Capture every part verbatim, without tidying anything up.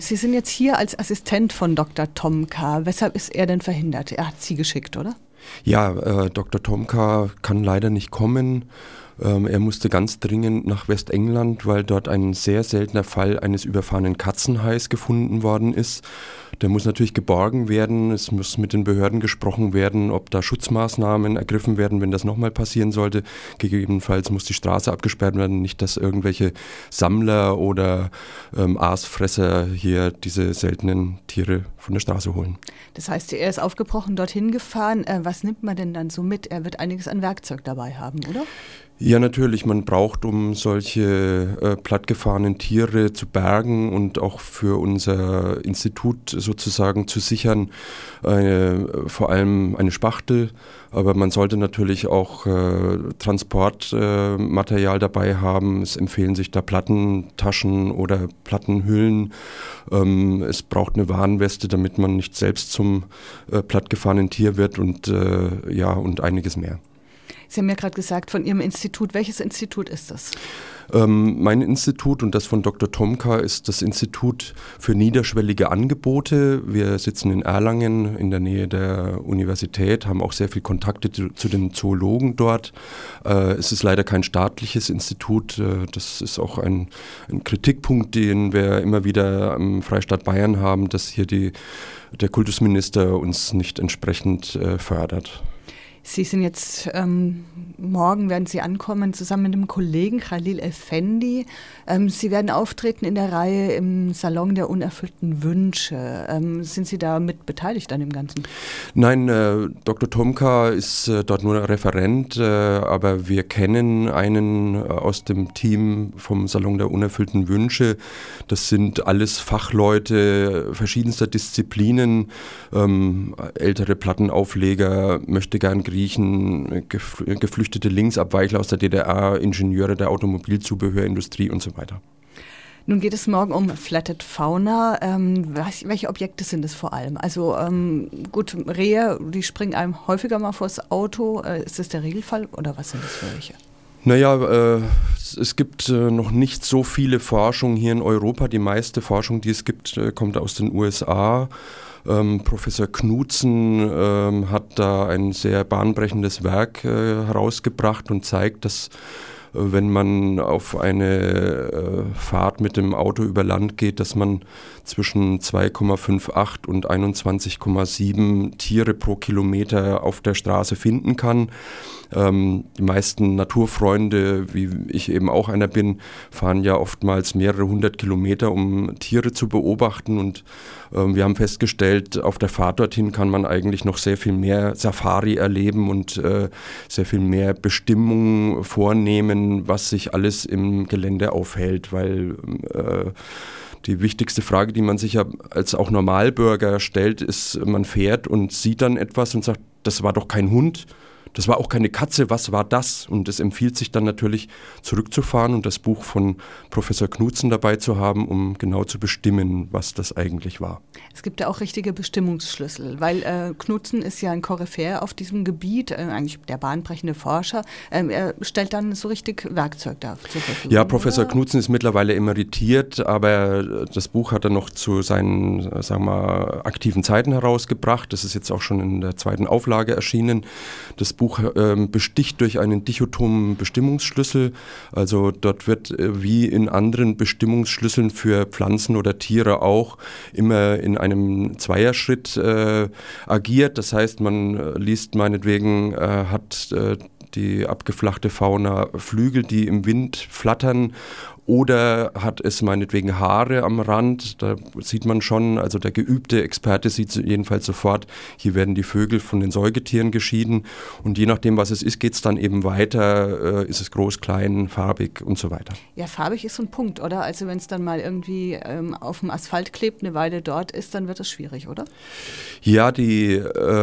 Sie sind jetzt hier als Assistent von Doktor Tomka. Weshalb ist er denn verhindert? Er hat Sie geschickt, oder? Ja, äh, Doktor Tomka kann leider nicht kommen. Ähm, er musste ganz dringend nach Westengland, weil dort ein sehr seltener Fall eines überfahrenen Katzenhais gefunden worden ist. Der muss natürlich geborgen werden. Es muss mit den Behörden gesprochen werden, ob da Schutzmaßnahmen ergriffen werden, wenn das nochmal passieren sollte. Gegebenenfalls muss die Straße abgesperrt werden, nicht dass irgendwelche Sammler oder ähm, Aasfresser hier diese seltenen Tiere von der Straße holen. Das heißt, er ist aufgebrochen, dorthin gefahren. Äh, was nimmt man denn dann so mit? Er wird einiges an Werkzeug dabei haben, oder? Ja, natürlich. Man braucht, um solche äh, plattgefahrenen Tiere zu bergen und auch für unser Institut sozusagen zu sichern, äh, vor allem eine Spachtel. Aber man sollte natürlich auch äh, Transportmaterial äh, dabei haben. Es empfehlen sich da Plattentaschen oder Plattenhüllen. Ähm, es braucht eine Warnweste, damit man nicht selbst zum äh, plattgefahrenen Tier wird und, äh, ja, und einiges mehr. Sie haben ja gerade gesagt, von Ihrem Institut. Welches Institut ist das? Ähm, mein Institut und das von Doktor Tomka ist das Institut für niederschwellige Angebote. Wir sitzen in Erlangen in der Nähe der Universität, haben auch sehr viel Kontakte zu, zu den Zoologen dort. Äh, es ist leider kein staatliches Institut. Äh, das ist auch ein, ein Kritikpunkt, den wir immer wieder am Freistaat Bayern haben, dass hier die, der Kultusminister uns nicht entsprechend äh, fördert. Sie sind jetzt, ähm, morgen werden Sie ankommen, zusammen mit einem Kollegen, Khalil Effendi. Ähm, Sie werden auftreten in der Reihe im Salon der unerfüllten Wünsche. Ähm, sind Sie da mit beteiligt an dem Ganzen? Nein, äh, Doktor Tomka ist äh, dort nur Referent, äh, aber wir kennen einen äh, aus dem Team vom Salon der unerfüllten Wünsche. Das sind alles Fachleute verschiedenster Disziplinen, ähm, ältere Plattenaufleger, möchte gern Griechen, geflüchtete Linksabweichler aus der D D R, Ingenieure der Automobilzubehörindustrie und so weiter. Nun geht es morgen um Flatted Fauna. Ähm, was, welche Objekte sind es vor allem? Also ähm, gut, Rehe, die springen einem häufiger mal vors Auto. Äh, ist das der Regelfall oder was sind das für welche? Naja, äh, es gibt äh, noch nicht so viele Forschung hier in Europa. Die meiste Forschung, die es gibt, äh, kommt aus den U S A. Ähm, Professor Knutzen ähm, hat da ein sehr bahnbrechendes Werk äh, herausgebracht und zeigt, dass äh, wenn man auf eine äh, Fahrt mit dem Auto über Land geht, dass man zwischen zwei Komma achtundfünfzig und einundzwanzig Komma sieben Tiere pro Kilometer auf der Straße finden kann. Ähm, die meisten Naturfreunde, wie ich eben auch einer bin, fahren ja oftmals mehrere hundert Kilometer, um Tiere zu beobachten. Und ähm, wir haben festgestellt, auf der Fahrt dorthin kann man eigentlich noch sehr viel mehr Safari erleben und äh, sehr viel mehr Bestimmungen vornehmen, was sich alles im Gelände aufhält, weil äh, die wichtigste Frage, die man sich ja als auch Normalbürger stellt, ist, man fährt und sieht dann etwas und sagt, das war doch kein Hund. Das war auch keine Katze, was war das? Und es empfiehlt sich dann natürlich zurückzufahren und das Buch von Professor Knutzen dabei zu haben, um genau zu bestimmen, was das eigentlich war. Es gibt ja auch richtige Bestimmungsschlüssel, weil äh, Knutzen ist ja ein Koryphäe auf diesem Gebiet, äh, eigentlich der bahnbrechende Forscher. Ähm, er stellt dann so richtig Werkzeug da zur Verfügung. Ja, Professor oder? Knutzen ist mittlerweile emeritiert, aber das Buch hat er noch zu seinen, sagen wir mal, aktiven Zeiten herausgebracht. Das ist jetzt auch schon in der zweiten Auflage erschienen. Das Buch äh, besticht durch einen dichotomen Bestimmungsschlüssel. Also dort wird äh, wie in anderen Bestimmungsschlüsseln für Pflanzen oder Tiere auch immer in einem Zweierschritt äh, agiert. Das heißt, man äh, liest meinetwegen, äh, hat äh, die abgeflachte Fauna Flügel, die im Wind flattern, oder hat es meinetwegen Haare am Rand. Da sieht man schon, also der geübte Experte sieht jedenfalls sofort, hier werden die Vögel von den Säugetieren geschieden. Und je nachdem, was es ist, geht es dann eben weiter. Äh, ist es groß, klein, farbig und so weiter. Ja, farbig ist so ein Punkt, oder? Also wenn es dann mal irgendwie ähm, auf dem Asphalt klebt, eine Weile dort ist, dann wird es schwierig, oder? Ja, die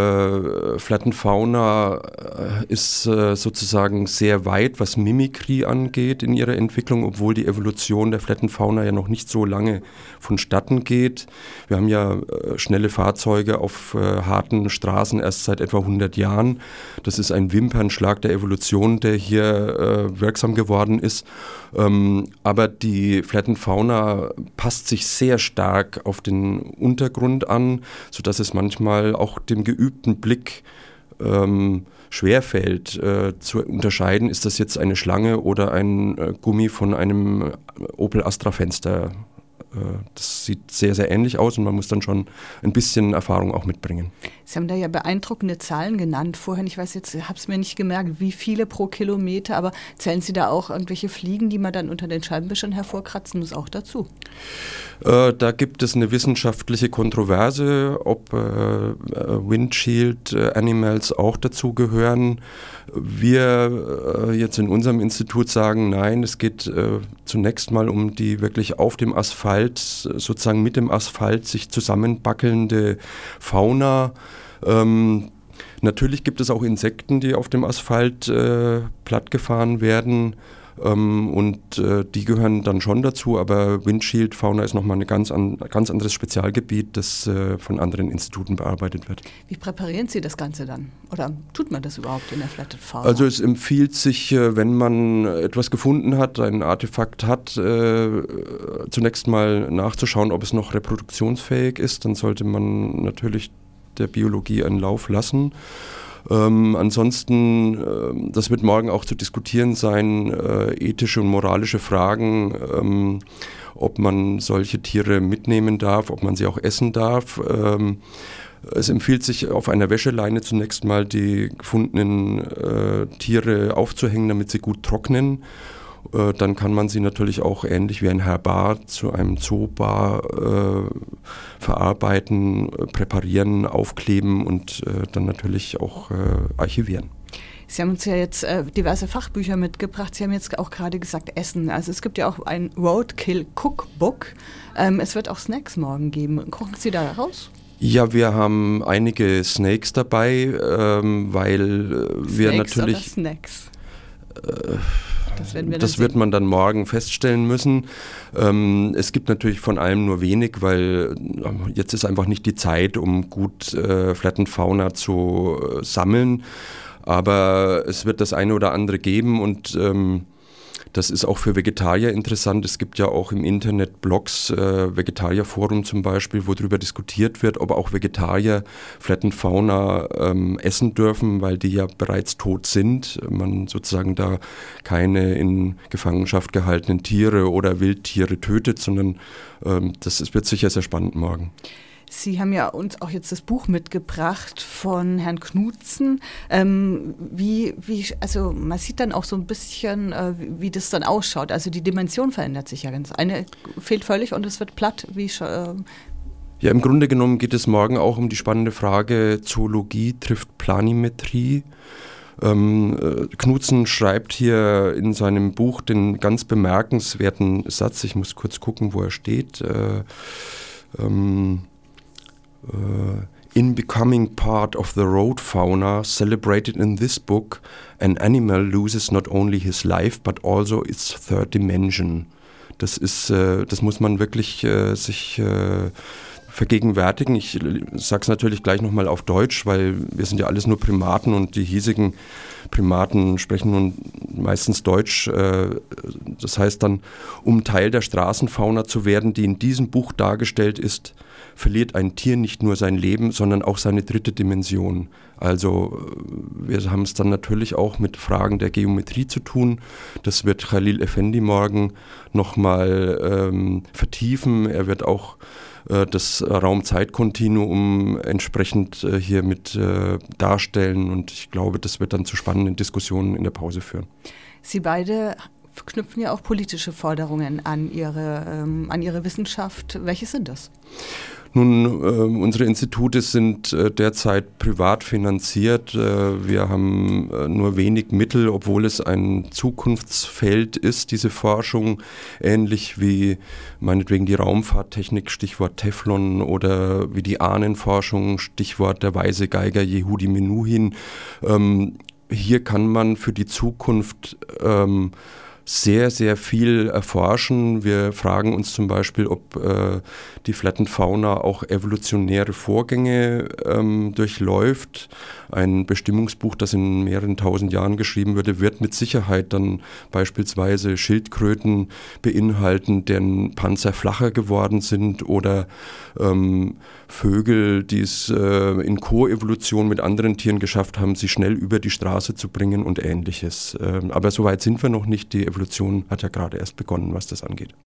äh, Flattenfauna äh, ist äh, sozusagen sehr weit, was Mimikrie angeht in ihrer Entwicklung, obwohl die Evolution der Flattenfauna ja noch nicht so lange vonstatten geht. Wir haben ja äh, schnelle Fahrzeuge auf äh, harten Straßen erst seit etwa hundert Jahren. Das ist ein Wimpernschlag der Evolution, der hier äh, wirksam geworden ist. Ähm, aber die Flattenfauna passt sich sehr stark auf den Untergrund an, sodass es manchmal auch dem geübten Blick ähm, schwerfällt äh, zu unterscheiden, ist das jetzt eine Schlange oder ein äh, Gummi von einem Opel Astra-Fenster. Äh, das sieht sehr, sehr ähnlich aus und man muss dann schon ein bisschen Erfahrung auch mitbringen. Sie haben da ja beeindruckende Zahlen genannt vorhin. Ich weiß jetzt, ich habe es mir nicht gemerkt, wie viele pro Kilometer, aber zählen Sie da auch irgendwelche Fliegen, die man dann unter den Scheibenwischern hervorkratzen muss, auch dazu? Äh, da gibt es eine wissenschaftliche Kontroverse, ob äh, Windshield äh, Animals auch dazu gehören. Wir äh, jetzt in unserem Institut sagen, nein, es geht äh, zunächst mal um die wirklich auf dem Asphalt, sozusagen mit dem Asphalt sich zusammenbackelnde Fauna. Ähm, natürlich gibt es auch Insekten, die auf dem Asphalt äh, plattgefahren werden. Ähm, und äh, die gehören dann schon dazu, aber Windshield-Fauna ist nochmal ein ganz, an, ganz anderes Spezialgebiet, das äh, von anderen Instituten bearbeitet wird. Wie präparieren Sie das Ganze dann? Oder tut man das überhaupt in der Flatted Fauna? Also es empfiehlt sich, äh, wenn man etwas gefunden hat, ein Artefakt hat, äh, zunächst mal nachzuschauen, ob es noch reproduktionsfähig ist. Dann sollte man natürlich der Biologie einen Lauf lassen. Ähm, ansonsten, äh, das wird morgen auch zu diskutieren sein, äh, ethische und moralische Fragen, ähm, ob man solche Tiere mitnehmen darf, ob man sie auch essen darf. Ähm, es empfiehlt sich, auf einer Wäscheleine zunächst mal die gefundenen äh, Tiere aufzuhängen, damit sie gut trocknen. Äh, dann kann man sie natürlich auch ähnlich wie ein Herbar zu einem Zoobar äh, verarbeiten, äh, präparieren, aufkleben und äh, dann natürlich auch äh, archivieren. Sie haben uns ja jetzt äh, diverse Fachbücher mitgebracht. Sie haben jetzt auch gerade gesagt Essen. Also es gibt ja auch ein Roadkill Cookbook. Ähm, es wird auch Snacks morgen geben. Kochen Sie da raus? Ja, wir haben einige Snacks dabei, ähm, weil äh, wir Snakes natürlich... Oder Snacks? Äh, Das, werden wir das wird man dann morgen feststellen müssen. Ähm, es gibt natürlich von allem nur wenig, weil äh, jetzt ist einfach nicht die Zeit, um gut äh, Flattenfauna zu äh, sammeln. Aber es wird das eine oder andere geben und ähm, das ist auch für Vegetarier interessant. Es gibt ja auch im Internet Blogs, äh, Vegetarierforum zum Beispiel, wo darüber diskutiert wird, ob auch Vegetarier Flattenfauna ähm, essen dürfen, weil die ja bereits tot sind. Man sozusagen da keine in Gefangenschaft gehaltenen Tiere oder Wildtiere tötet, sondern ähm, das ist, wird sicher sehr spannend morgen. Sie haben ja uns auch jetzt das Buch mitgebracht von Herrn Knutzen. Ähm, wie, wie, also man sieht dann auch so ein bisschen, äh, wie, wie das dann ausschaut. Also die Dimension verändert sich ja ganz. Eine fehlt völlig und es wird platt. Wie, äh ja, im Grunde genommen geht es morgen auch um die spannende Frage, Zoologie trifft Planimetrie. Ähm, äh, Knutzen schreibt hier in seinem Buch den ganz bemerkenswerten Satz, ich muss kurz gucken, wo er steht, äh, ähm, Uh, in becoming part of the road fauna celebrated in this book, an animal loses not only his life but also its third dimension. Das ist, äh, das muss man wirklich äh, sich äh, vergegenwärtigen. Ich sage es natürlich gleich nochmal auf Deutsch, weil wir sind ja alles nur Primaten und die hiesigen Primaten sprechen nun meistens Deutsch. Äh, das heißt dann, um Teil der Straßenfauna zu werden, die in diesem Buch dargestellt ist, verliert ein Tier nicht nur sein Leben, sondern auch seine dritte Dimension. Also wir haben es dann natürlich auch mit Fragen der Geometrie zu tun. Das wird Khalil Effendi morgen nochmal ähm, vertiefen. Er wird auch äh, das Raum-Zeit-Kontinuum entsprechend äh, hier mit äh, darstellen und ich glaube, das wird dann zu spannenden Diskussionen in der Pause führen. Sie beide knüpfen ja auch politische Forderungen an Ihre, ähm, an Ihre Wissenschaft. Welche sind das? Nun, äh, unsere Institute sind äh, derzeit privat finanziert. Äh, wir haben äh, nur wenig Mittel, obwohl es ein Zukunftsfeld ist, diese Forschung, ähnlich wie meinetwegen die Raumfahrttechnik, Stichwort Teflon, oder wie die Ahnenforschung, Stichwort der weise Geiger Yehudi Menuhin. Ähm, hier kann man für die Zukunft ähm, sehr, sehr viel erforschen. Wir fragen uns zum Beispiel, ob äh, die Flattenfauna auch evolutionäre Vorgänge ähm, durchläuft. Ein Bestimmungsbuch, das in mehreren tausend Jahren geschrieben wurde, wird mit Sicherheit dann beispielsweise Schildkröten beinhalten, deren Panzer flacher geworden sind, oder ähm, Vögel, die es äh, in Koevolution mit anderen Tieren geschafft haben, sie schnell über die Straße zu bringen und Ähnliches. Ähm, aber so weit sind wir noch nicht. Die Evolution hat ja gerade erst begonnen, was das angeht.